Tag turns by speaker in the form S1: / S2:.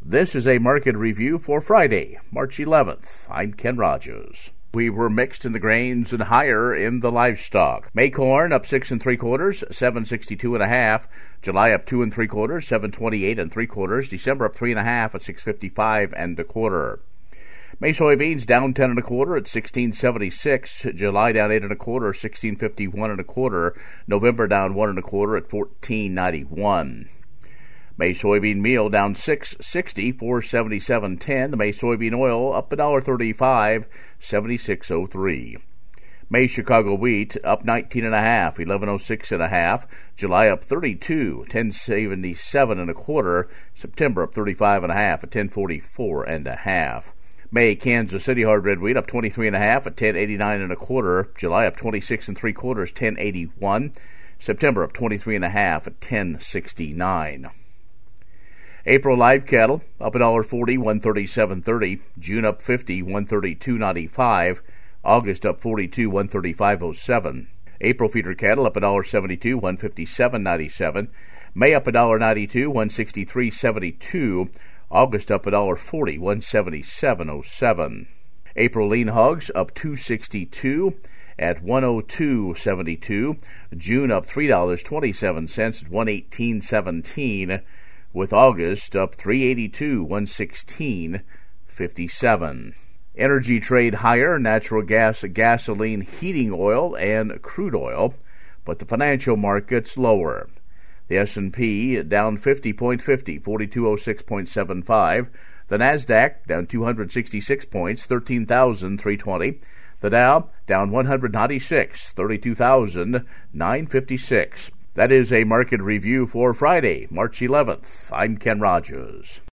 S1: This is a market review for Friday, March 11th. I'm Ken Rogers. We were mixed in the grains and higher in the livestock. May corn up 6 3/4, 762 1/2. July up 2 3/4, 728 3/4. December up 3 1/2 at 655 1/4. May soybeans down 10 1/4 at 1676. July down 8 1/4, 1651 1/4. November down 1 1/4 at 1491. May soybean meal down 6.60, 477.10. The May soybean oil up $1.35, 76.03. May Chicago wheat up 19 1/2, 11.06 1/2. July up 32, 10.77 1/4. September up 35 1/2 at 10.44 1/2. May Kansas City hard red wheat up 23 1/2 at 10.89 1/4. July up 26 3/4, 10.81. September up 23 1/2 at 10.69. April live cattle up $1.40, 137.30. June up 50, 132.95. August up 42, 135.07. April feeder cattle up $1.72, 157.97. May up $1.92, 163.72. August up $1.40, 177.07. April lean hogs up $2.62 at 102.72. June up $3.27 at 118.17. With August up $3.82, 116.57. Energy trade higher, natural gas, gasoline, heating oil, and crude oil, but the financial markets lower. The S&P down 50.50, 4206.75. The Nasdaq down 266 points, 13,320. The Dow down 196, 32,956. That is a market review for Friday, March 11th. I'm Ken Rogers.